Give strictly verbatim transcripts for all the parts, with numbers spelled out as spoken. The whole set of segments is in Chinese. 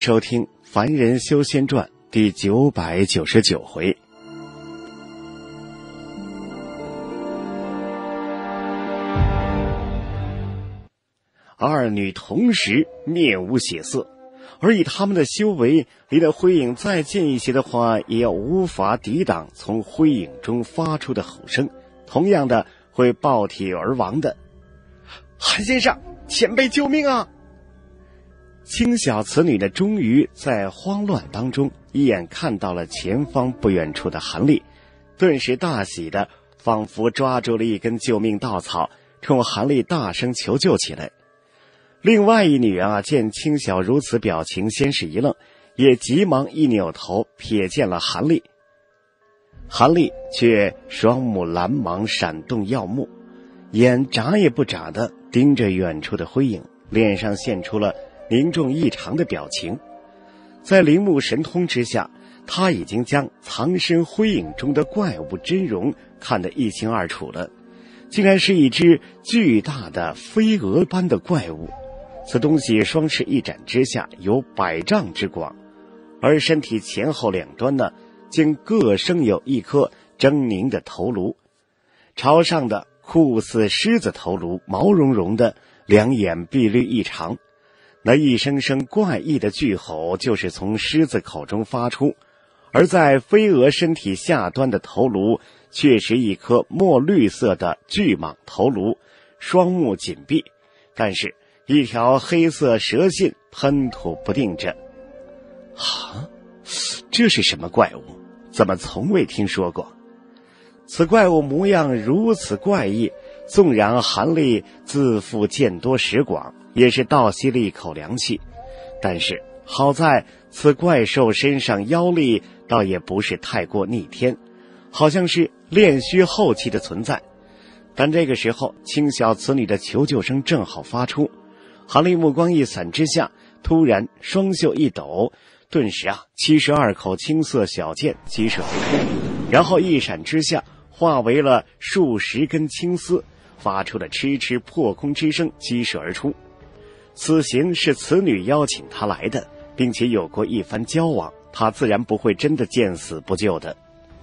收听《凡人修仙传》第九百九十九回。二女同时面无血色，而以他们的修为，离得灰影再近一些的话，也要无法抵挡从灰影中发出的吼声，同样的会爆体而亡的。韩先生，前辈救命啊！青小此女呢，终于在慌乱当中一眼看到了前方不远处的韩立，顿时大喜的仿佛抓住了一根救命稻草，冲韩立大声求救起来。另外一女啊，见青小如此表情，先是一愣，也急忙一扭头瞥见了韩立。韩立却双目蓝芒闪动耀目，眼眨也不眨的盯着远处的灰影，脸上现出了凝重异常的表情。在灵目神通之下，他已经将藏身灰影中的怪物真容看得一清二楚了，竟然是一只巨大的飞蛾般的怪物。此东西双翅一展之下有百丈之广，而身体前后两端呢，竟各生有一颗狰狞的头颅，朝上的酷似狮子头颅，毛茸茸的，两眼碧绿异常。那一声声怪异的巨吼就是从狮子口中发出，而在飞蛾身体下端的头颅却是一颗墨绿色的巨蟒头颅，双目紧闭，但是一条黑色蛇信喷吐不定着。啊，这是什么怪物？怎么从未听说过？此怪物模样如此怪异，纵然韩立自负见多识广，也是倒吸了一口凉气。但是好在此怪兽身上妖力倒也不是太过逆天，好像是炼虚后期的存在。但这个时候青小此女的求救声正好发出，韩立目光一闪之下，突然双袖一抖，顿时啊，七十二口青色小剑激射而出，然后一闪之下化为了数十根青丝，发出了嗤嗤破空之声，激射而出。此行是此女邀请他来的，并且有过一番交往，他自然不会真的见死不救的。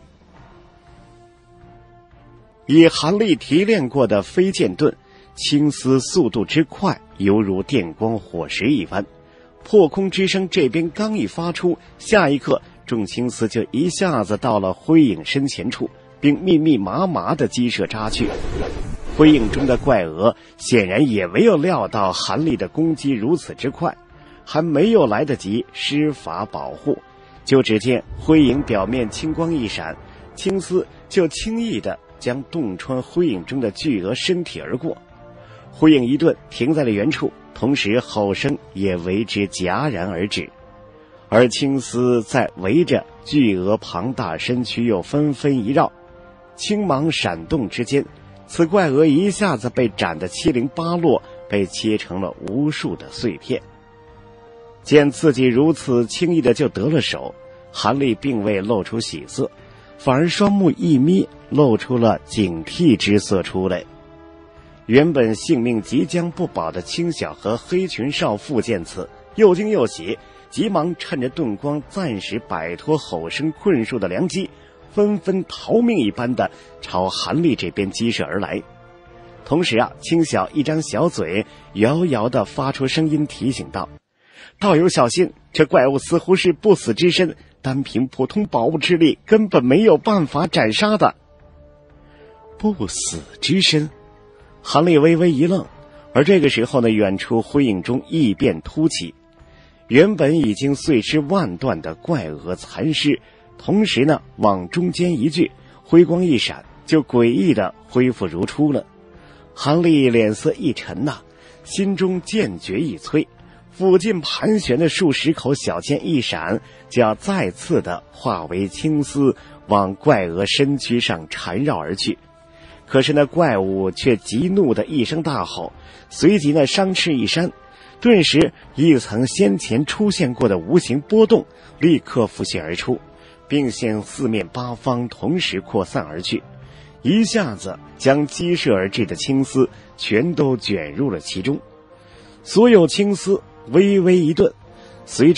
以韩立提炼过的飞剑盾，青丝速度之快，犹如电光火石一般。破空之声这边刚一发出，下一刻众青丝就一下子到了灰影身前处，并密密麻麻地激射扎去。灰影中的怪蛾显然也没有料到韩立的攻击如此之快，还没有来得及施法保护，就只见灰影表面青光一闪，青丝就轻易地将洞穿灰影中的巨蛾身体而过。灰影一顿停在了原处，同时吼声也为之戛然而止。而青丝在围着巨蛾庞大身躯又纷纷一绕，青芒闪动之间，此怪蛾一下子被斩得七零八落，被切成了无数的碎片。见自己如此轻易的就得了手，韩立并未露出喜色，反而双目一眯，露出了警惕之色出来。原本性命即将不保的青小和黑裙少妇见此，又惊又喜，急忙趁着盾光暂时摆脱吼声困束的良机，纷纷逃命一般的朝韩立这边激射而来。同时啊，青小一张小嘴遥遥地发出声音提醒道：道友小心，这怪物似乎是不死之身，单凭普通宝物之力根本没有办法斩杀的。不死之身？韩立微微一愣，而这个时候呢，远处灰影中异变突起，原本已经碎尸万段的怪蛾残尸，同时呢往中间一聚，辉光一闪，就诡异的恢复如初了。韩立脸色一沉呐、啊，心中剑诀一催，附近盘旋的数十口小剑一闪，就要再次的化为青丝，往怪蛾身躯上缠绕而去。可是那怪物却极怒的一声大吼，随即那双翅一扇，顿时一层先前出现过的无形波动立刻浮现而出，并向四面八方同时扩散而去，一下子将激射而至的青丝全都卷入了其中。所有青丝微微一顿，随之呢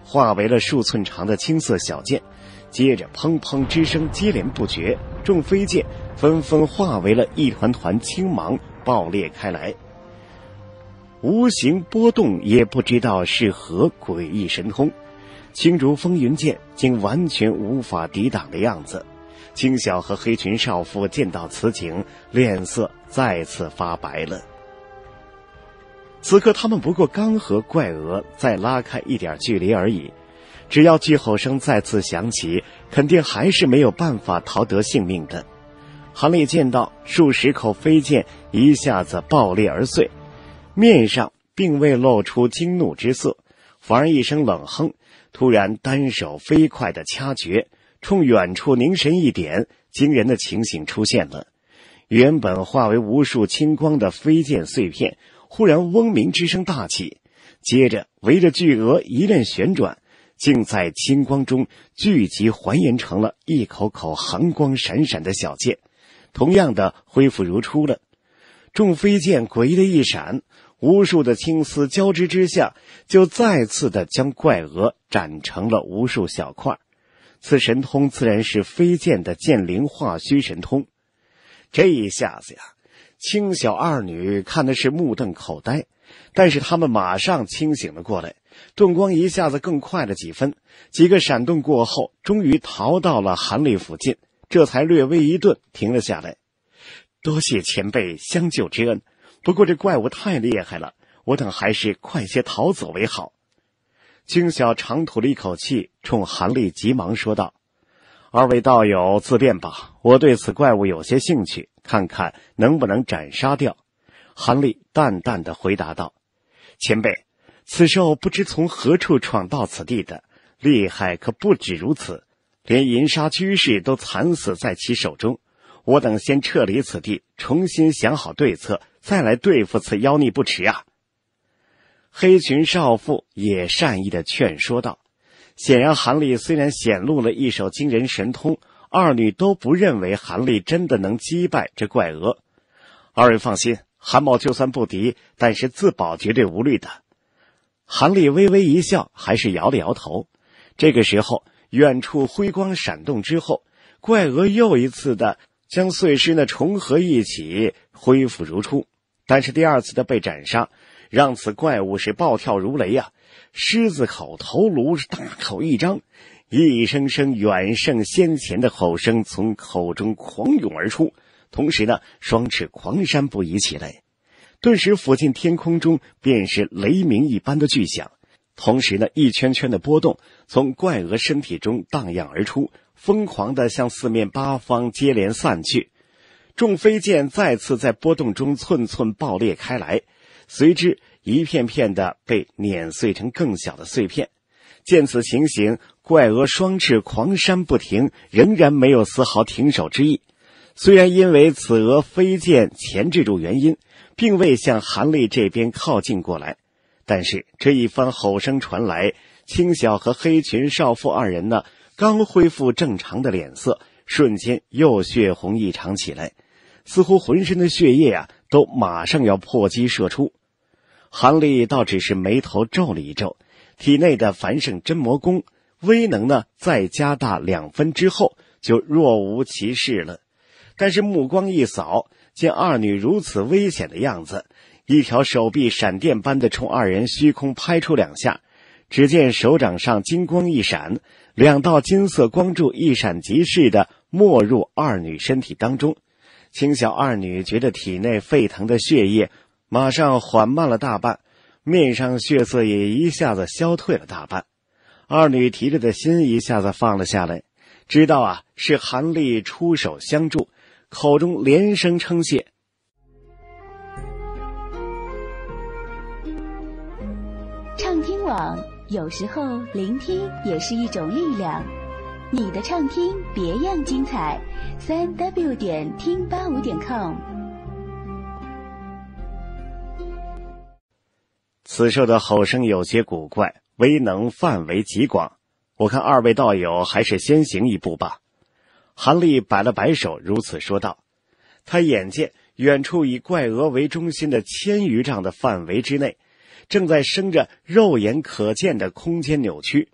化为了数寸长的青色小箭，接着砰砰之声接连不绝，众飞箭纷纷化为了一团团青芒，爆裂开来。无形波动也不知道是何诡异神通，青竹风云剑竟完全无法抵挡的样子。青晓和黑裙少妇见到此景，脸色再次发白了。此刻他们不过刚和怪鹅再拉开一点距离而已，只要巨吼声再次响起，肯定还是没有办法逃得性命的。韩立见到数十口飞剑一下子爆裂而碎，面上并未露出惊怒之色，反而一声冷哼，突然单手飞快地掐诀，冲远处凝神一点，惊人的情形出现了。原本化为无数青光的飞剑碎片，忽然嗡鸣之声大起，接着围着巨鹅一阵旋转，竟在青光中聚集还原成了一口口寒光闪闪的小剑，同样的恢复如初了。众飞剑诡异的一闪，无数的青丝交织之下，就再次的将怪鹅斩成了无数小块。此神通自然是飞剑的剑灵化虚神通。这一下子呀，青小二女看的是目瞪口呆，但是他们马上清醒了过来，盾光一下子更快了几分，几个闪动过后，终于逃到了韩立附近，这才略微一顿，停了下来。多谢前辈相救之恩，不过这怪物太厉害了，我等还是快些逃走为好。青晓长吐了一口气，冲韩立急忙说道：二位道友自便吧，我对此怪物有些兴趣，看看能不能斩杀掉。韩立淡淡地回答道：前辈，此兽不知从何处闯到此地的，厉害可不止如此，连银沙居士都惨死在其手中。我等先撤离此地，重新想好对策，再来对付此妖孽不迟啊。黑裙少妇也善意地劝说道。显然韩立虽然显露了一手惊人神通，二女都不认为韩立真的能击败这怪鹅。二位放心，韩某就算不敌，但是自保绝对无虑的。韩立微微一笑，还是摇了摇头。这个时候，远处辉光闪动之后，怪鹅又一次的将碎尸呢重合一起，恢复如初。但是第二次的被斩杀，让此怪物是暴跳如雷啊！狮子口头颅大口一张，一声声远胜先前的吼声从口中狂涌而出，同时呢，双翅狂扇不已起来。顿时附近天空中便是雷鸣一般的巨响，同时呢，一圈圈的波动从怪鹅身体中荡漾而出，疯狂地向四面八方接连散去。众飞剑再次在波动中寸寸爆裂开来，随之一片片的被碾碎成更小的碎片。见此情形，怪鹅双翅狂扇不停，仍然没有丝毫停手之意。虽然因为此鹅飞剑钳制住原因，并未向韩立这边靠近过来，但是这一番吼声传来，青晓和黑裙少妇二人呢，刚恢复正常的脸色，瞬间又血红异常起来，似乎浑身的血液啊，都马上要破击射出。韩立倒只是眉头皱了一皱，体内的繁盛真魔功威能呢再加大两分之后，就若无其事了。但是目光一扫，见二女如此危险的样子，一条手臂闪电般的冲二人虚空拍出两下，只见手掌上金光一闪，两道金色光柱一闪即逝的没入二女身体当中。青晓二女觉得体内沸腾的血液马上缓慢了大半，面上血色也一下子消退了大半。二女提着的心一下子放了下来，知道啊是韩立出手相助，口中连声称谢。 畅听网，有时候聆听也是一种力量。你的畅听别样精彩，三 w 点听八五点 com。 此兽的吼声有些古怪，威能范围极广，我看二位道友还是先行一步吧。韩立摆了摆手，如此说道。他眼见远处以怪鹅为中心的千余丈的范围之内，正在生着肉眼可见的空间扭曲，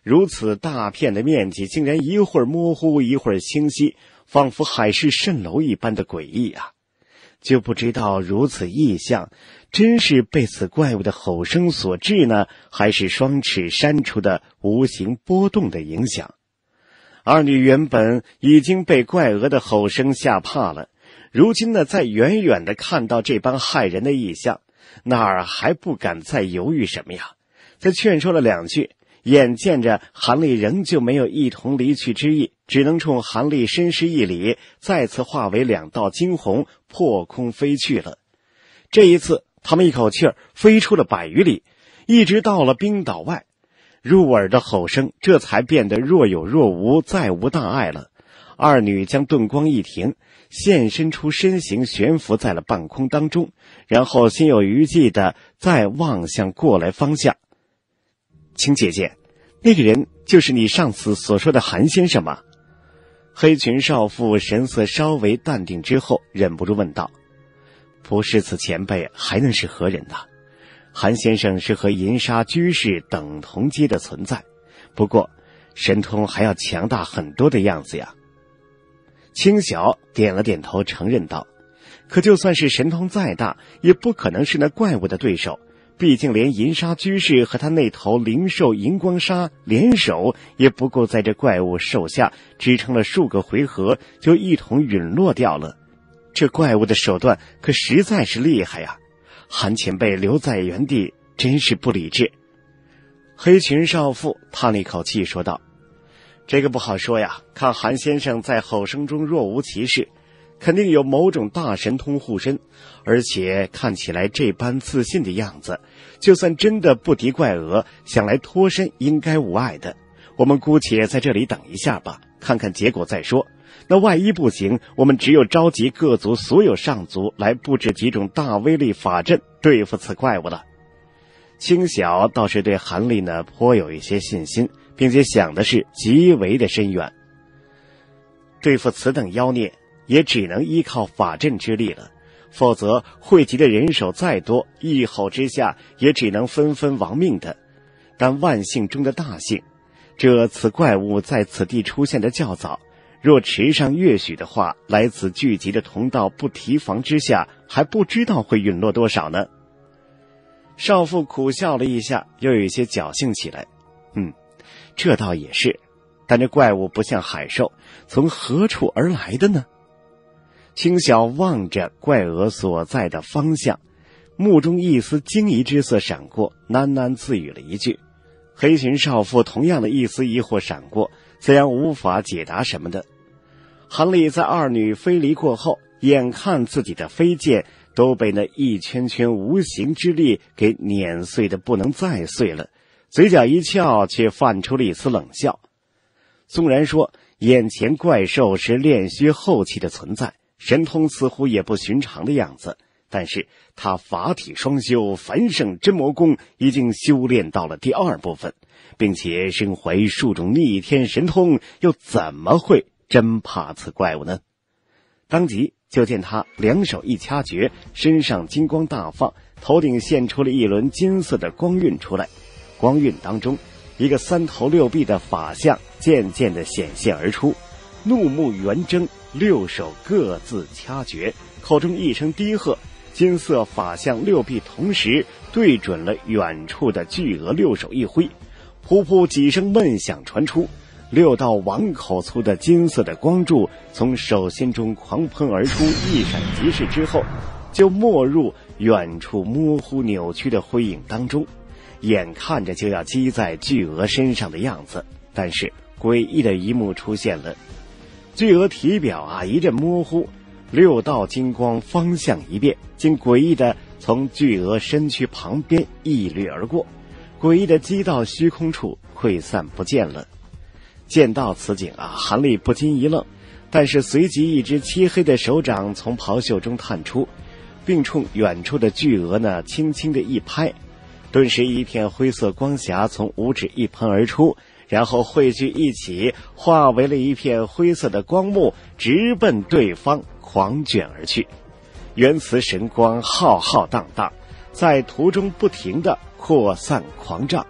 如此大片的面积竟然一会儿模糊一会儿清晰，仿佛海市蜃楼一般的诡异啊！就不知道如此异象真是被此怪物的吼声所致呢，还是双翅扇出的无形波动的影响。二女原本已经被怪鹅的吼声吓怕了，如今呢，在远远的看到这般骇人的异象，那儿还不敢再犹豫什么呀？再劝说了两句，眼见着韩立仍旧没有一同离去之意，只能冲韩立深施一礼，再次化为两道惊鸿，破空飞去了。这一次他们一口气儿飞出了百余里，一直到了冰岛外，入耳的吼声这才变得若有若无，再无大碍了。二女将盾光一停，现身出身形，悬浮在了半空当中，然后心有余悸的再望向过来方向。请姐姐，那个人就是你上次所说的韩先生吗？黑裙少妇神色稍微淡定之后，忍不住问道。不是此前辈，还能是何人呢？韩先生是和银沙居士等同阶的存在，不过神通还要强大很多的样子呀。青晓点了点头，承认道：可就算是神通再大，也不可能是那怪物的对手，毕竟连银沙居士和他那头灵兽银光沙联手，也不过在这怪物手下支撑了数个回合，就一同陨落掉了。这怪物的手段可实在是厉害呀！韩前辈留在原地真是不理智。黑裙少妇叹了一口气说道：这个不好说呀，看韩先生在吼声中若无其事，肯定有某种大神通护身，而且看起来这般自信的样子，就算真的不敌怪鹅，想来脱身应该无碍的。我们姑且在这里等一下吧，看看结果再说。那万一不行，我们只有召集各族所有上族来布置几种大威力法阵对付此怪物了。青晓倒是对韩立呢颇有一些信心，并且想的是极为的深远。对付此等妖孽，也只能依靠法阵之力了，否则汇集的人手再多，一吼之下也只能纷纷亡命的。但万幸中的大幸，这此怪物在此地出现的较早，若迟上月许的话，来此聚集的同道不提防之下，还不知道会陨落多少呢。少妇苦笑了一下，又有一些侥幸起来。嗯，这倒也是，但这怪物不像海兽，从何处而来的呢？青晓望着怪鹅所在的方向，目中一丝惊疑之色闪过，喃喃自语了一句。黑裙少妇同样的一丝疑惑闪过，自然无法解答什么的。韩立在二女飞离过后，眼看自己的飞剑都被那一圈圈无形之力给碾碎的不能再碎了，嘴角一翘，却泛出了一丝冷笑。纵然说眼前怪兽是炼虚后期的存在，神通似乎也不寻常的样子，但是他法体双修，繁盛真魔功已经修炼到了第二部分，并且身怀数种逆天神通，又怎么会真怕此怪物呢？当即就见他两手一掐诀，身上金光大放，头顶现出了一轮金色的光晕出来，光晕当中一个三头六臂的法相渐渐地显现而出，怒目圆睁，六手各自掐诀，口中一声低喝，金色法相六臂同时对准了远处的巨鹅，六手一挥，噗噗几声闷响传出，六道碗口粗的金色的光柱从手心中狂喷而出，一闪即逝之后，就没入远处模糊扭曲的灰影当中，眼看着就要击在巨鹅身上的样子。但是诡异的一幕出现了，巨鹅体表啊一阵模糊，六道金光方向一变，竟诡异的从巨鹅身躯旁边一掠而过，诡异的击到虚空处溃散不见了。见到此景啊，韩立不禁一愣，但是随即一只漆黑的手掌从袍袖中探出，并冲远处的巨鹅呢轻轻的一拍，顿时一片灰色光霞从五指一喷而出，然后汇聚一起，化为了一片灰色的光幕，直奔对方狂卷而去。原磁神光浩浩荡荡，在途中不停地扩散狂胀，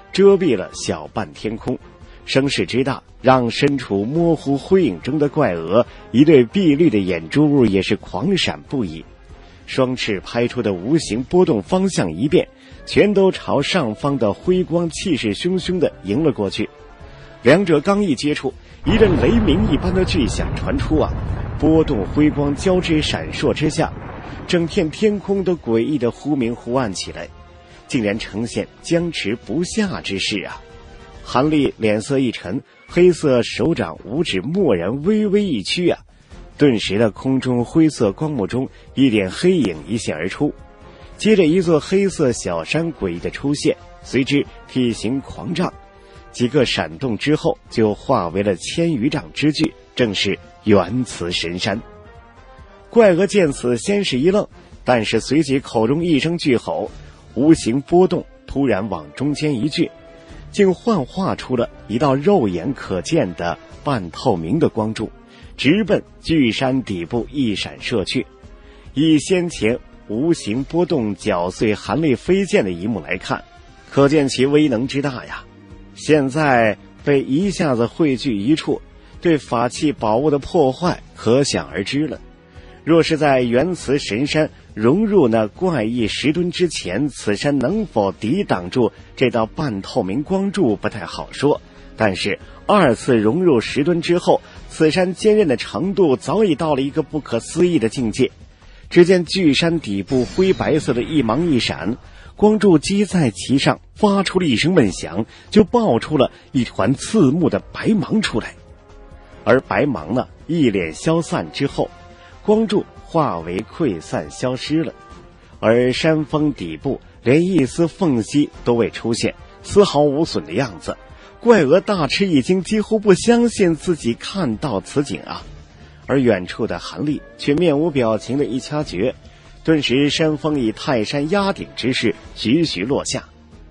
遮蔽了小半天空。声势之大，让身处模糊灰影中的怪鹅一对碧绿的眼珠也是狂闪不已，双翅拍出的无形波动方向一变，全都朝上方的辉光气势汹汹地迎了过去。两者刚一接触，一阵雷鸣一般的巨响传出啊！波动辉光交织闪烁之下，整片天空都诡异的忽明忽暗起来，竟然呈现僵持不下之势啊！韩立脸色一沉，黑色手掌五指蓦然微微一屈啊，顿时的空中灰色光幕中一点黑影一现而出，接着一座黑色小山诡异的出现，随之体型狂涨，几个闪动之后就化为了千余丈之巨，正是元慈神山。怪鹅见此先是一愣，但是随即口中一声巨吼，无形波动突然往中间一聚，竟幻化出了一道肉眼可见的半透明的光柱，直奔巨山底部一闪射去。以先前无形波动搅碎韩立飞剑的一幕来看，可见其威能之大呀！现在被一下子汇聚一处，对法器宝物的破坏可想而知了。若是在元慈神山融入那怪异石墩之前，此山能否抵挡住这道半透明光柱不太好说，但是二次融入石墩之后，此山坚韧的程度早已到了一个不可思议的境界。只见巨山底部灰白色的一芒一闪，光柱击在其上，发出了一声闷响，就爆出了一团刺目的白芒出来。而白芒呢，一脸消散之后，光柱化为溃散消失了，而山峰底部连一丝缝隙都未出现，丝毫无损的样子。怪鹅大吃一惊，几乎不相信自己看到此景啊！而远处的韩立却面无表情的一掐诀，顿时山峰以泰山压顶之势徐徐落下。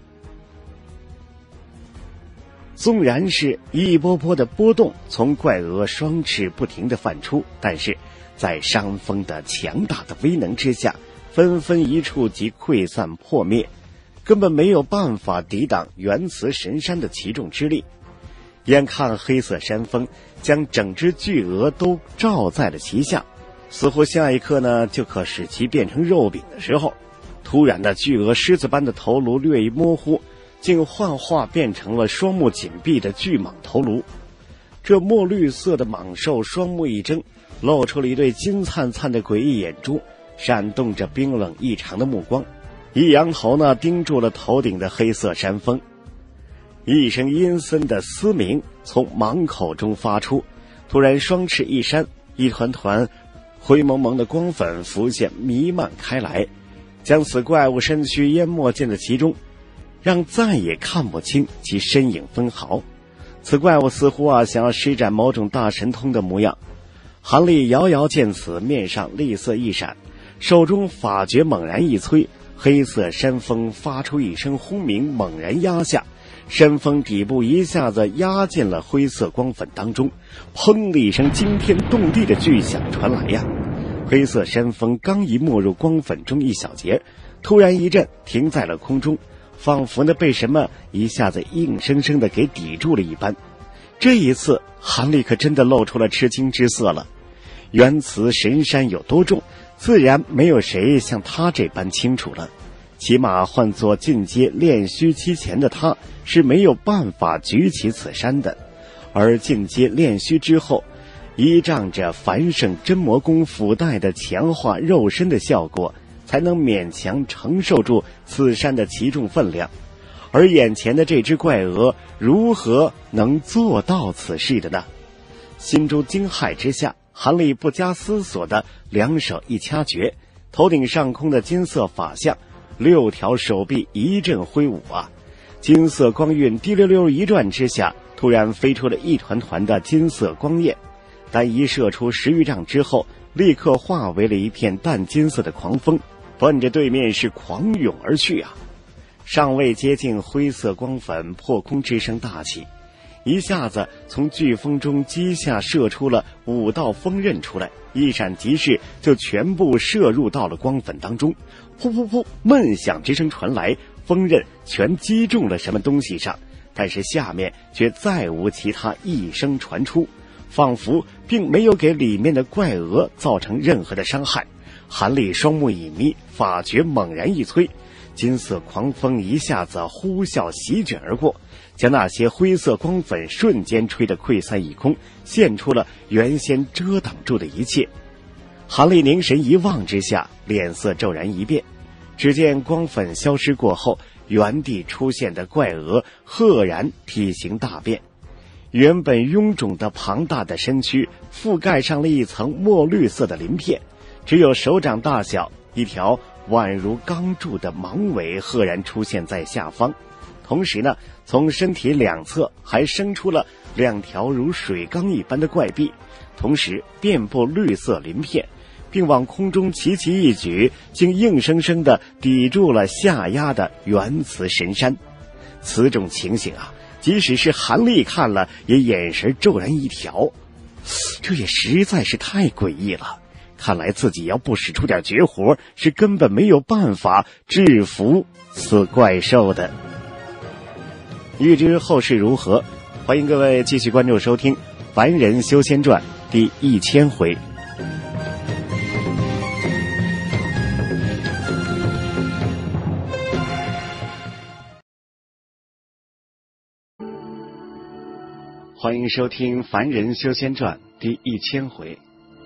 纵然是一波波的波动从怪鹅双翅不停地泛出，但是在山峰的强大的威能之下，纷纷一触即溃散破灭，根本没有办法抵挡元慈神山的奇重之力。眼看黑色山峰将整只巨鹅都罩在了其下，似乎下一刻呢就可使其变成肉饼的时候，突然的巨鹅狮子般的头颅略一模糊，竟幻化变成了双目紧闭的巨蟒头颅。这墨绿色的蟒兽双目一睁，露出了一对金灿灿的诡异眼珠，闪动着冰冷异常的目光，一扬头呢盯住了头顶的黑色山峰。一声阴森的嘶鸣从蟒口中发出，突然双翅一扇，一团团灰蒙蒙的光粉浮现弥漫开来，将此怪物身躯淹没进了其中，让再也看不清其身影分毫。此怪物似乎啊想要施展某种大神通的模样。韩立遥遥见此，面上厉色一闪，手中法诀猛然一催，黑色山峰发出一声轰鸣，猛然压下，山峰底部一下子压进了灰色光粉当中，砰的一声惊天动地的巨响传来呀！黑色山峰刚一没入光粉中一小节，突然一震，停在了空中，仿佛呢被什么一下子硬生生的给抵住了一般。这一次韩立可真的露出了吃惊之色了。元慈神山有多重，自然没有谁像他这般清楚了，起码换作进阶炼虚期前的他是没有办法举起此山的，而进阶炼虚之后，依仗着繁盛真魔功附带的强化肉身的效果，才能勉强承受住此山的奇重分量。而眼前的这只怪鹅如何能做到此事的呢？心中惊骇之下，韩立不加思索的两手一掐诀，头顶上空的金色法相，六条手臂一阵挥舞啊，金色光晕滴溜溜一转之下，突然飞出了一团团的金色光焰，但一射出十余丈之后，立刻化为了一片淡金色的狂风，奔着对面是狂涌而去啊！尚未接近，灰色光粉破空之声大起，一下子从飓风中击下射出了五道锋刃出来，一闪即逝，就全部射入到了光粉当中。噗噗噗，闷响之声传来， 锋刃全击中了什么东西上，但是下面却再无其他一声传出，仿佛并没有给里面的怪鹅造成任何的伤害。韩立双目一眯，法诀猛然一催，金色狂风一下子呼啸席卷而过，将那些灰色光粉瞬间吹得溃散一空，现出了原先遮挡住的一切。韩立凝神一望之下，脸色骤然一变，只见光粉消失过后，原地出现的怪鹅赫然体型大变，原本臃肿的庞大的身躯覆盖上了一层墨绿色的鳞片，只有手掌大小，一条宛如钢铸的蟒尾赫然出现在下方。同时呢，从身体两侧还生出了两条如水缸一般的怪臂，同时遍布绿色鳞片，并往空中齐齐一举，竟硬生生地抵住了下压的元磁神山。此种情形啊，即使是韩立看了也眼神骤然一条，这也实在是太诡异了，看来自己要不使出点绝活，是根本没有办法制服此怪兽的。欲知后事如何，欢迎各位继续关注收听《凡人修仙传》第一千回。欢迎收听《凡人修仙传》第一千回。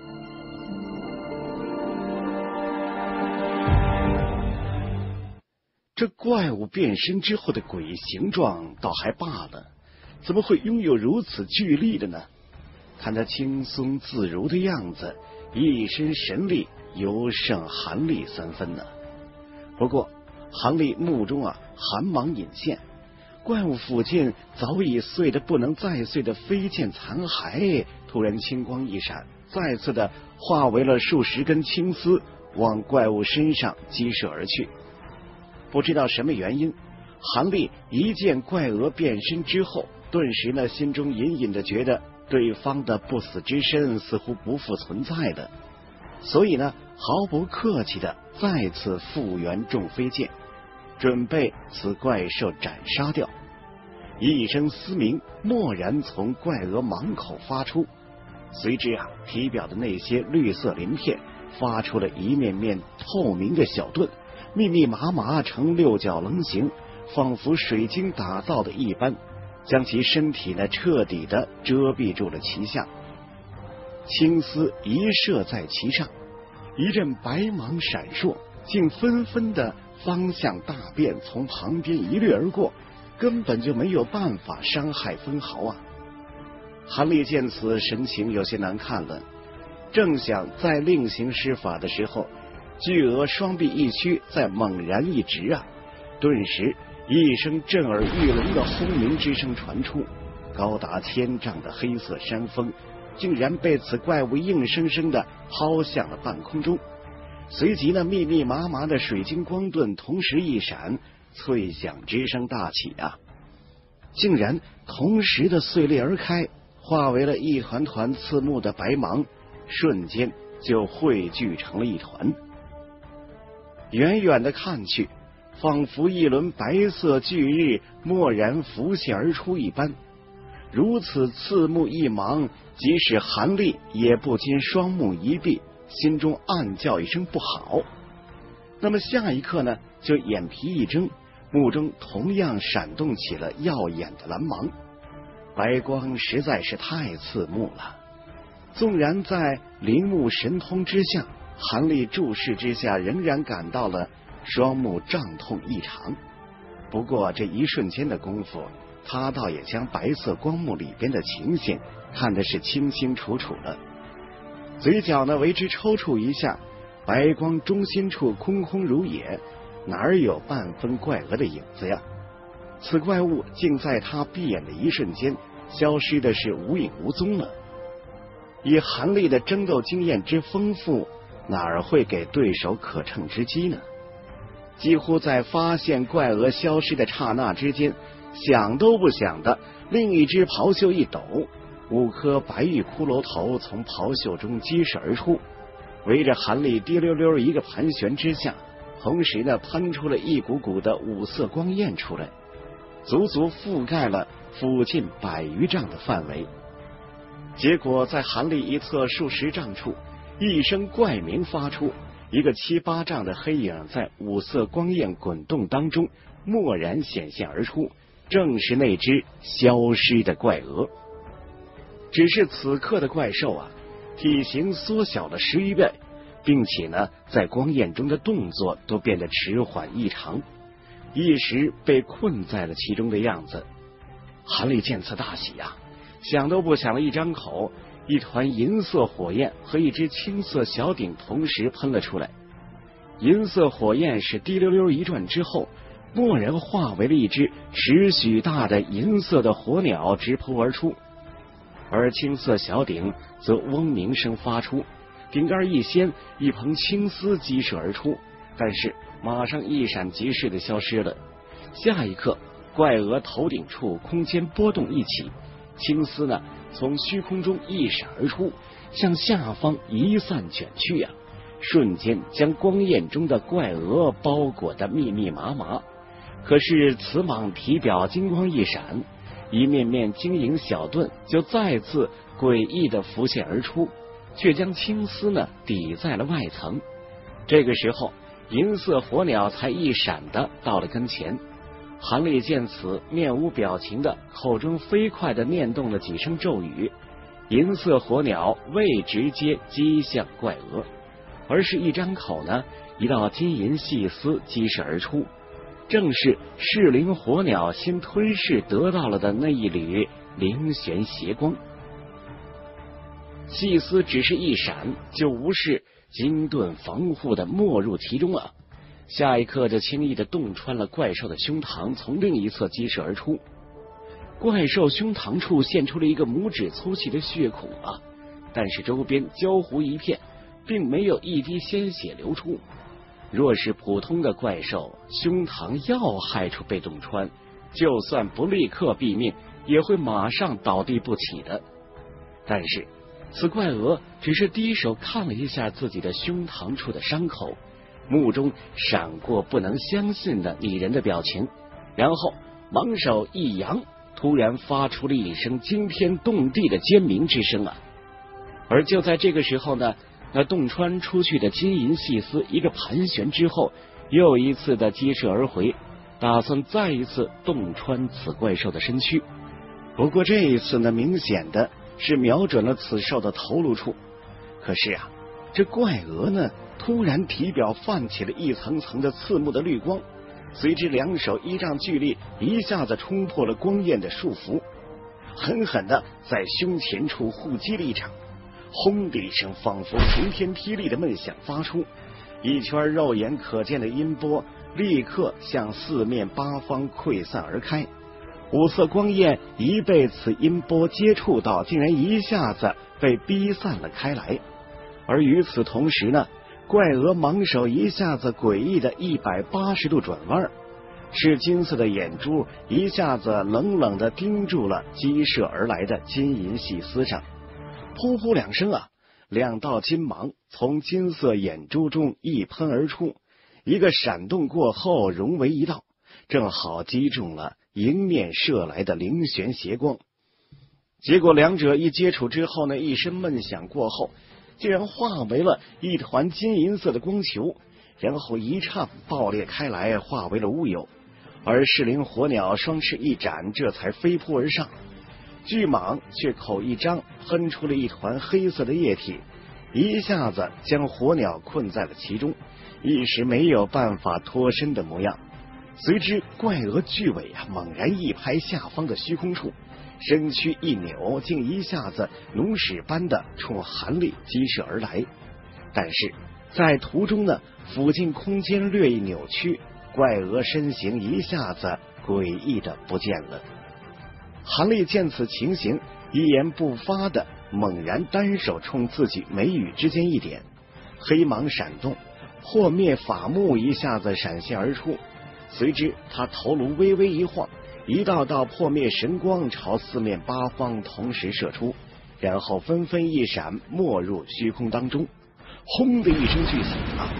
这怪物变身之后的鬼形状倒还罢了，怎么会拥有如此巨力的呢？看他轻松自如的样子，一身神力尤胜韩立三分呢。不过韩立目中啊寒芒隐现，怪物附近早已碎得不能再碎的飞剑残骸突然青光一闪，再次的化为了数十根青丝，往怪物身上击射而去。不知道什么原因，韩立一见怪鹅变身之后，顿时呢心中隐隐的觉得对方的不死之身似乎不复存在的，所以呢毫不客气的再次复原重飞剑，准备此怪兽斩杀掉。一声嘶鸣蓦然从怪鹅蟒口发出，随之啊体表的那些绿色鳞片发出了一面面透明的小盾，密密麻麻呈六角棱形，仿佛水晶打造的一般，将其身体呢彻底的遮蔽住了其下。青丝一射在其上，一阵白芒闪烁，竟纷纷的方向大变，从旁边一掠而过，根本就没有办法伤害分毫啊！韩立见此，神情有些难看了，正想再另行施法的时候，巨鹅双臂一屈，再猛然一直啊，顿时一声震耳欲聋的轰鸣之声传出，高达千丈的黑色山峰竟然被此怪物硬生生的抛向了半空中。随即呢，密密麻麻的水晶光盾同时一闪，脆响之声大起啊，竟然同时的碎裂而开，化为了一团团刺目的白芒，瞬间就汇聚成了一团。远远的看去，仿佛一轮白色巨日蓦然浮现而出一般，如此刺目一芒，即使韩立也不禁双目一闭，心中暗叫一声不好。那么下一刻呢，就眼皮一睁，目中同样闪动起了耀眼的蓝芒，白光实在是太刺目了。纵然在灵目神通之下，韩立注视之下仍然感到了双目胀痛异常。不过这一瞬间的功夫，他倒也将白色光幕里边的情形看得是清清楚楚了。嘴角呢为之抽搐一下，白光中心处空空如也，哪有半分怪鹅的影子呀？此怪物竟在他闭眼的一瞬间消失的是无影无踪了。以韩立的争斗经验之丰富，哪儿会给对手可乘之机呢？几乎在发现怪鹅消失的刹那之间，想都不想的，另一只袍袖一抖，五颗白玉骷髅头从袍袖中激射而出，围着韩立滴溜溜一个盘旋之下， 同时呢，喷出了一股股的五色光焰出来，足足覆盖了附近百余丈的范围。结果在韩立一侧数十丈处，一声怪鸣发出，一个七八丈的黑影在五色光焰滚动当中蓦然显现而出，正是那只消失的怪鹅。只是此刻的怪兽啊，体型缩小了十余倍，并且呢，在光焰中的动作都变得迟缓异常，一时被困在了其中的样子。韩立见此大喜啊，想都不想了一张口，一团银色火焰和一只青色小鼎同时喷了出来。银色火焰是滴溜溜一转之后，蓦然化为了一只尺许大的银色的火鸟直扑而出，而青色小鼎则嗡鸣声发出，顶盖一掀，一蓬青丝激射而出，但是马上一闪即逝的消失了。下一刻，怪鹅头顶处空间波动一起，青丝呢从虚空中一闪而出，向下方一散卷去啊，瞬间将光焰中的怪鹅包裹得密密麻麻。可是此蟒体表金光一闪，一面面晶莹小盾就再次诡异的浮现而出，却将青丝呢抵在了外层。这个时候，银色火鸟才一闪的到了跟前。韩立见此，面无表情的口中飞快的念动了几声咒语，银色火鸟未直接击向怪鹅，而是一张口呢，一道金银细丝激射而出，正是噬灵火鸟新吞噬得到了的那一缕灵玄邪光。细丝只是一闪，就无视金盾防护的没入其中啊，下一刻就轻易的洞穿了怪兽的胸膛，从另一侧激射而出。怪兽胸膛处现出了一个拇指粗细的血孔啊，但是周边焦糊一片，并没有一滴鲜血流出。若是普通的怪兽，胸膛要害处被洞穿，就算不立刻毙命，也会马上倒地不起的。但是此怪鹅只是低手看了一下自己的胸膛处的伤口，目中闪过不能相信的拟人的表情，然后芒手一扬，突然发出了一声惊天动地的尖鸣之声啊！而就在这个时候呢，那洞穿出去的金银细丝一个盘旋之后，又一次的激射而回，打算再一次洞穿此怪兽的身躯。不过这一次呢，明显的是瞄准了此兽的头颅处。可是啊，这怪鹅呢，突然体表泛起了一层层的刺目的绿光，随之两手依仗巨力，一下子冲破了光焰的束缚，狠狠的在胸前处互击了一掌。轰的一声，仿佛晴天霹雳的闷响发出，一圈肉眼可见的音波立刻向四面八方溃散而开。五色光焰一被此音波接触到，竟然一下子被逼散了开来。而与此同时呢，怪鹅芒手一下子诡异的一百八十度转弯，赤金色的眼珠一下子冷冷的盯住了激射而来的金银细丝上。噗噗两声啊，两道金芒从金色眼珠中一喷而出，一个闪动过后融为一道，正好击中了迎面射来的灵玄邪光。结果两者一接触之后呢，一声闷响过后，竟然化为了一团金银色的光球，然后一唱爆裂开来，化为了乌有。而噬灵火鸟双翅一展，这才飞扑而上。巨蟒却口一张，喷出了一团黑色的液体，一下子将火鸟困在了其中，一时没有办法脱身的模样。随之怪鹅巨尾啊，猛然一拍下方的虚空处，身躯一扭，竟一下子弩矢般的冲韩立击射而来。但是在途中呢，附近空间略一扭曲，怪鹅身形一下子诡异的不见了。韩立见此情形，一言不发的猛然单手冲自己眉宇之间一点，黑芒闪动，破灭法幕一下子闪现而出，随之他头颅微微一晃，一道道破灭神光朝四面八方同时射出，然后纷纷一闪，没入虚空当中。轰的一声巨响啊，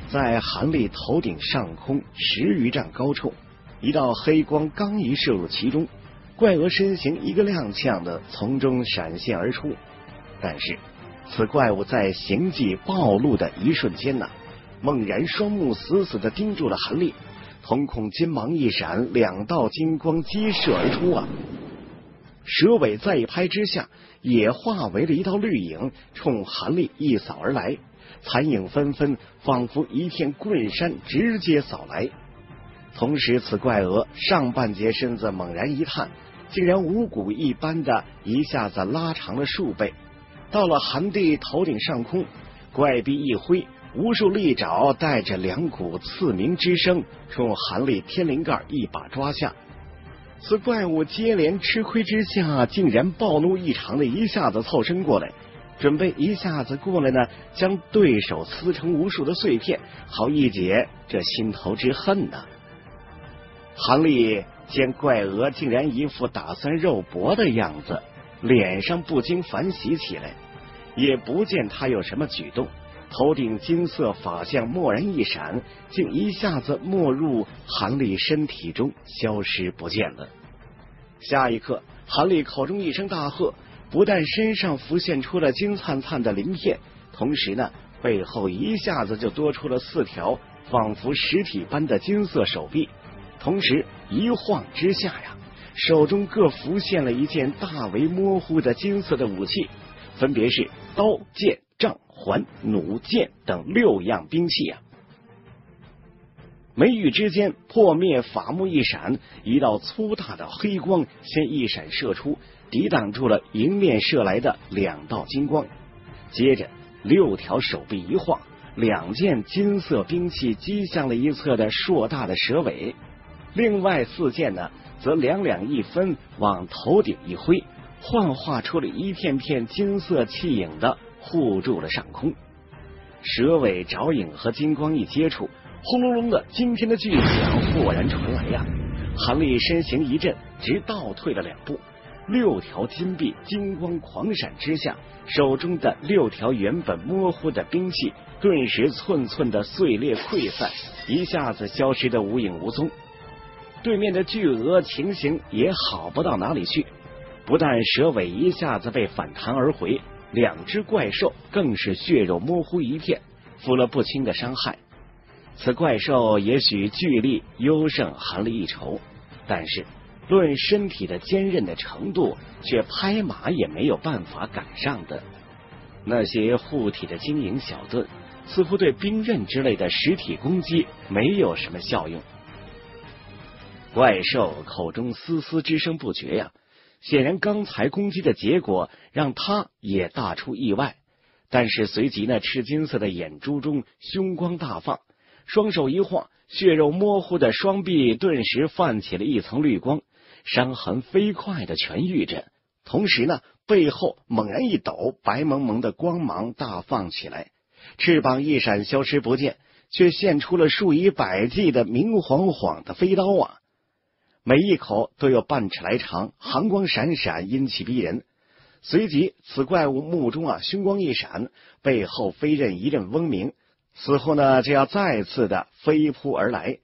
在韩立头顶上空十余丈高处，一道黑光刚一射入其中，怪鹅身形一个踉跄的从中闪现而出。但是此怪物在形迹暴露的一瞬间呢，猛然双目死死地盯住了韩立，瞳孔金芒一闪，两道金光激射而出啊！蛇尾在一拍之下，也化为了一道绿影，冲韩立一扫而来，残影纷纷，仿佛一片棍山直接扫来。同时，此怪鹅上半截身子猛然一探，竟然无骨一般的一下子拉长了数倍，到了韩立头顶上空，怪臂一挥，无数利爪带着两股刺鸣之声，冲韩立天灵盖一把抓下。此怪物接连吃亏之下，竟然暴怒异常的一下子凑身过来，准备一下子过来呢，将对手撕成无数的碎片，好一解这心头之恨呢。韩立见怪鹅竟然一副打算肉搏的样子，脸上不禁反喜起来，也不见他有什么举动，头顶金色法相蓦然一闪，竟一下子没入韩立身体中，消失不见了。下一刻，韩立口中一声大喝，不但身上浮现出了金灿灿的鳞片，同时呢，背后一下子就多出了四条仿佛实体般的金色手臂，同时一晃之下呀，手中各浮现了一件大为模糊的金色的武器，分别是刀、剑、杖、环、弩、剑等六样兵器啊。眉宇之间，破灭法目一闪，一道粗大的黑光先一闪射出，抵挡住了迎面射来的两道金光。接着，六条手臂一晃，两件金色兵器击向了一侧的硕大的蛇尾，另外四件呢，则两两一分，往头顶一挥，幻化出了一片片金色气影的护住了上空。蛇尾、爪影和金光一接触，轰隆隆的惊天的巨响豁然传来呀！韩立身形一震，直倒退了两步。六条金臂金光狂闪之下，手中的六条原本模糊的兵器顿时寸寸的碎裂溃散，一下子消失的无影无踪。对面的巨鹅情形也好不到哪里去，不但蛇尾一下子被反弹而回，两只怪兽更是血肉模糊一片，负了不轻的伤害。此怪兽也许巨力优胜韩立一筹，但是论身体的坚韧的程度，却拍马也没有办法赶上的。那些护体的金银小盾，似乎对兵刃之类的实体攻击没有什么效用。怪兽口中嘶嘶之声不绝呀，显然刚才攻击的结果让他也大出意外。但是随即呢，赤金色的眼珠中凶光大放，双手一晃，血肉模糊的双臂顿时泛起了一层绿光，伤痕飞快的痊愈着。同时呢，背后猛然一抖，白蒙蒙的光芒大放起来，翅膀一闪消失不见，却现出了数以百计的明晃晃的飞刀啊！每一口都有半尺来长，寒光闪闪，阴气逼人。随即，此怪物目中啊凶光一闪，背后飞刃一阵嗡鸣，似乎呢就要再次的飞扑而来。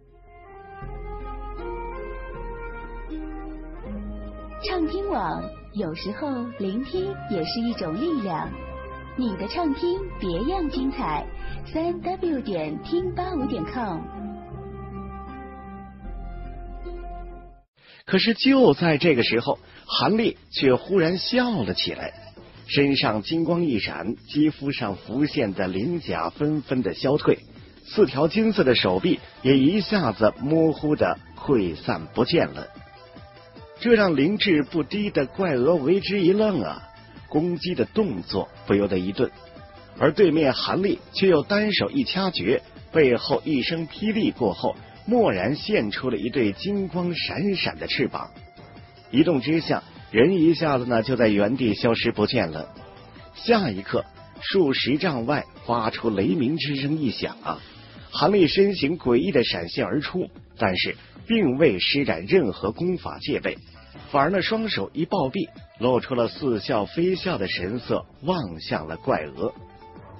畅听网，有时候聆听也是一种力量。你的畅听别样精彩，三 w 点听八五点 com。 可是就在这个时候，韩立却忽然笑了起来，身上金光一闪，肌肤上浮现的鳞甲纷纷的消退，四条金色的手臂也一下子模糊的溃散不见了。这让灵智不低的怪鹅为之一愣啊，攻击的动作不由得一顿，而对面韩立却又单手一掐诀，背后一声霹雳过后，蓦然现出了一对金光闪闪的翅膀，一动之下，人一下子呢就在原地消失不见了。下一刻，数十丈外发出雷鸣之声一响啊，韩立身形诡异的闪现而出，但是并未施展任何功法戒备，反而呢双手一抱臂，露出了似笑非笑的神色，望向了怪鹅。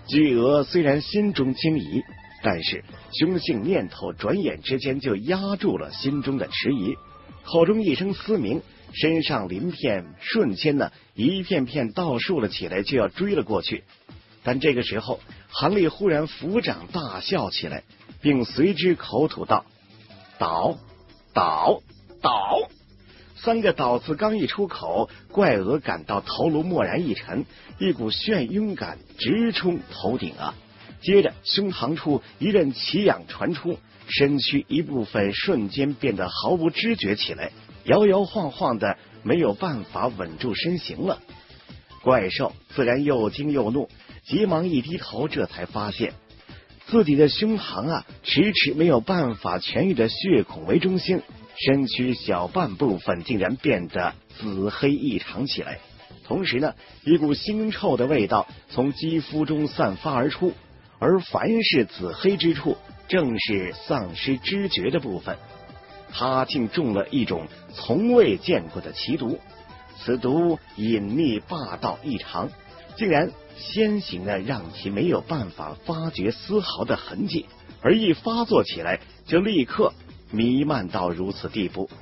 巨鹅虽然心中惊疑，但是凶性念头转眼之间就压住了心中的迟疑，口中一声嘶鸣，身上鳞片瞬间呢一片片倒竖了起来，就要追了过去。但这个时候，韩立忽然抚掌大笑起来，并随之口吐道：“倒，倒，倒！”三个倒字刚一出口，怪鹅感到头颅蓦然一沉，一股眩晕感直冲头顶啊！接着胸膛处一阵奇痒传出，身躯一部分瞬间变得毫无知觉起来，摇摇晃晃的，没有办法稳住身形了。怪兽自然又惊又怒，急忙一低头，这才发现自己的胸膛啊，迟迟没有办法痊愈的血孔为中心，身躯小半部分竟然变得紫黑异常起来，同时呢，一股腥臭的味道从肌肤中散发而出，而凡是紫黑之处，正是丧失知觉的部分。他竟中了一种从未见过的奇毒，此毒隐匿霸道异常，竟然先行的让其没有办法发觉丝毫的痕迹，而一发作起来就立刻弥漫到如此地步。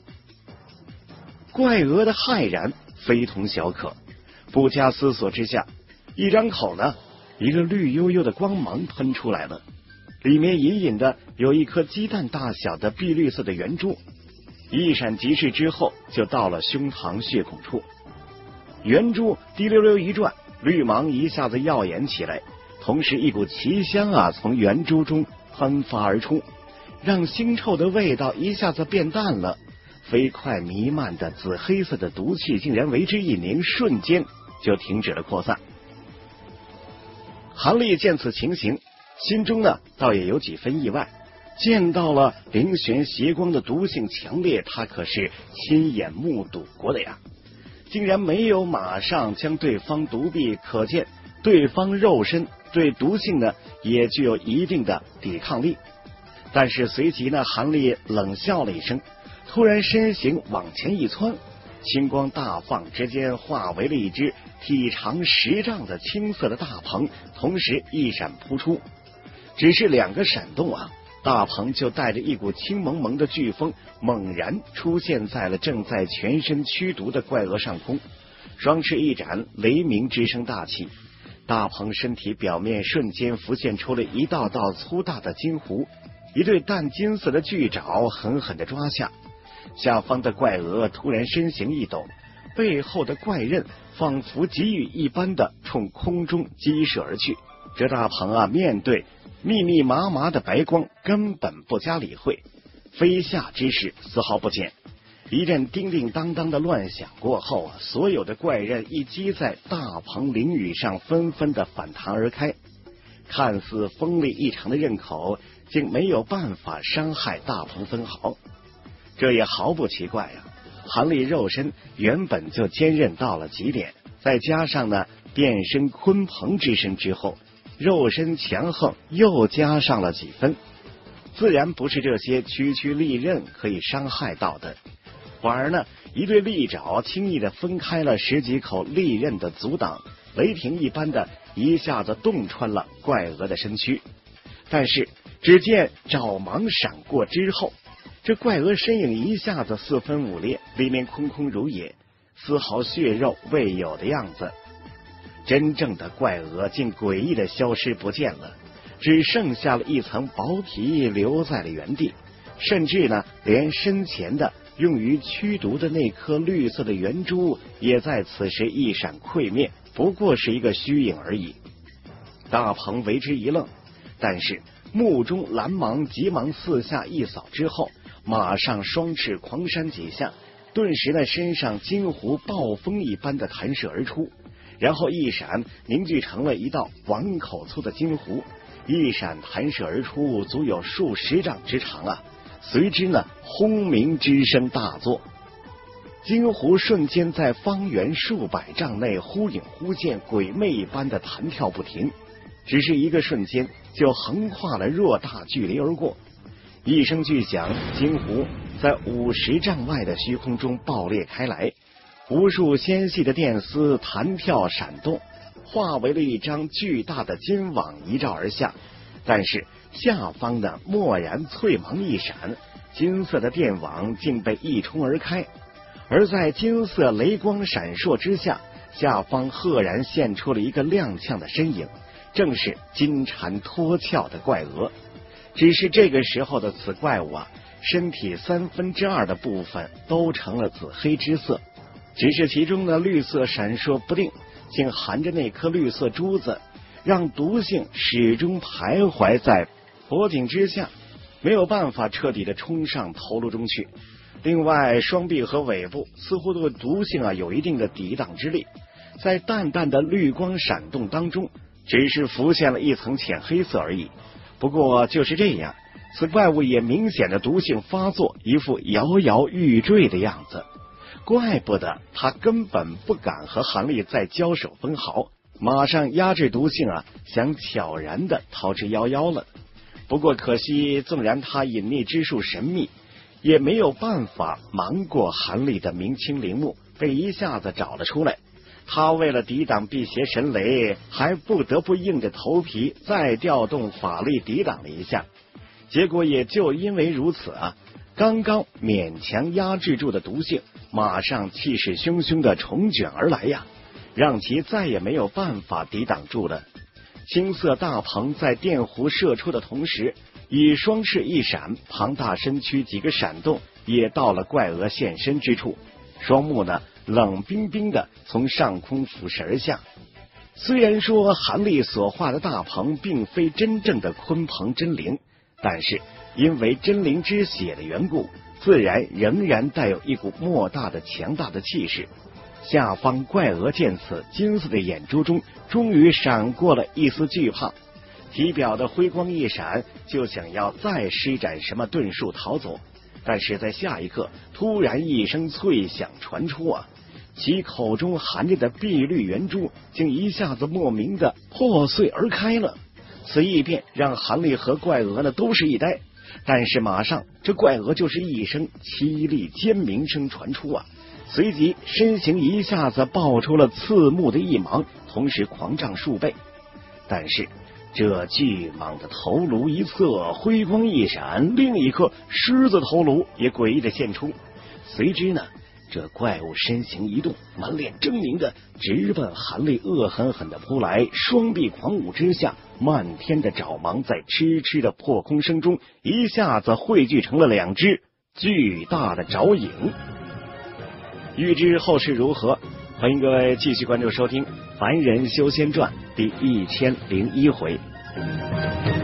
怪鹅的骇然非同小可，不加思索之下，一张口呢，一个绿油油的光芒喷出来了，里面隐隐的有一颗鸡蛋大小的碧绿色的圆珠，一闪即逝之后，就到了胸膛血孔处。圆珠滴溜溜一转，绿芒一下子耀眼起来，同时一股奇香啊从圆珠中喷发而出，让腥臭的味道一下子变淡了，飞快弥漫的紫黑色的毒气竟然为之一凝，瞬间就停止了扩散。韩立见此情形，心中呢倒也有几分意外，见到了灵玄邪光的毒性强烈，他可是亲眼目睹过的呀，竟然没有马上将对方毒毙，可见对方肉身对毒性呢也具有一定的抵抗力。但是随即呢，韩立冷笑了一声，突然身形往前一窜，青光大放，之间化为了一只体长十丈的青色的大鹏，同时一闪扑出。只是两个闪动啊，大鹏就带着一股青蒙蒙的飓风，猛然出现在了正在全身驱毒的怪鹅上空，双翅一展，雷鸣之声大起。大鹏身体表面瞬间浮现出了一道道粗大的金弧，一对淡金色的巨爪狠狠地抓下，下方的怪鹅突然身形一抖，背后的怪刃仿佛急雨一般的冲空中激射而去。这大鹏啊，面对密密麻麻的白光根本不加理会，飞下之时丝毫不减。一阵叮叮当当的乱响过后啊，所有的怪刃一击在大鹏鳞羽上，纷纷的反弹而开，看似锋利异常的刃口竟没有办法伤害大鹏分毫。这也毫不奇怪啊，韩立肉身原本就坚韧到了极点，再加上呢变身鲲鹏之身之后，肉身强横又加上了几分，自然不是这些区区利刃可以伤害到的，反而呢一对利爪轻易的分开了十几口利刃的阻挡，雷霆一般的一下子洞穿了怪鹅的身躯。但是只见爪芒闪过之后，这怪鹅身影一下子四分五裂，里面空空如也，丝毫血肉未有的样子。真正的怪鹅竟诡异的消失不见了，只剩下了一层薄皮留在了原地，甚至呢连身前的用于驱毒的那颗绿色的圆珠也在此时一闪溃灭，不过是一个虚影而已。大鹏为之一愣，但是目中蓝芒急忙四下一扫之后，马上双翅狂扇几下，顿时呢身上金弧暴风一般的弹射而出，然后一闪凝聚成了一道碗口粗的金弧，一闪弹射而出，足有数十丈之长啊！随之呢轰鸣之声大作，金弧瞬间在方圆数百丈内忽隐忽现，鬼魅一般的弹跳不停，只是一个瞬间就横跨了偌大距离而过。一声巨响，金弧在五十丈外的虚空中爆裂开来，无数纤细的电丝弹跳闪动， 化为了一张巨大的金网一照而下，但是下方的蓦然翠芒一闪，金色的电网竟被一冲而开，而在金色雷光闪烁之下，下方赫然现出了一个踉跄的身影，正是金蝉脱壳的怪鹅。只是这个时候的此怪物啊，身体三分之二的部分都成了紫黑之色，只是其中的绿色闪烁不定，竟含着那颗绿色珠子，让毒性始终徘徊在脖颈之下，没有办法彻底的冲上头颅中去。另外，双臂和尾部似乎对毒性啊有一定的抵挡之力，在淡淡的绿光闪动当中，只是浮现了一层浅黑色而已。不过就是这样，此怪物也明显的毒性发作，一副摇摇欲坠的样子。怪不得他根本不敢和韩立再交手分毫，马上压制毒性啊，想悄然的逃之夭夭了。不过可惜，纵然他隐匿之术神秘，也没有办法瞒过韩立的明清陵墓，被一下子找了出来。他为了抵挡辟邪神雷，还不得不硬着头皮再调动法力抵挡了一下。结果也就因为如此啊，刚刚勉强压制住的毒性，马上气势汹汹的重卷而来呀，让其再也没有办法抵挡住了。青色大鹏在电弧射出的同时，以双翅一闪，庞大身躯几个闪动，也到了怪鹅现身之处。双目呢，冷冰冰的从上空俯视而下。虽然说韩立所化的大鹏并非真正的鲲鹏真灵，但是因为真灵之血的缘故，自然仍然带有一股莫大的强大的气势。下方怪鹅见此，金色的眼珠中终于闪过了一丝惧怕，体表的辉光一闪，就想要再施展什么遁术逃走。但是在下一刻，突然一声脆响传出啊，其口中含着的碧绿圆珠竟一下子莫名的破碎而开了。此一变让韩立和怪鹅呢都是一呆，但是马上这怪鹅就是一声凄厉尖鸣声传出啊，随即身形一下子爆出了刺目的一芒，同时狂涨数倍。但是这巨蟒的头颅一侧辉光一闪，另一颗狮子头颅也诡异的现出。随之呢，这怪物身形一动，满脸狰狞的直奔韩立恶狠狠的扑来，双臂狂舞之下，漫天的爪芒在嗤嗤的破空声中一下子汇聚成了两只巨大的爪影。欲知后事如何，欢迎各位继续关注收听《凡人修仙传》第一千零一回。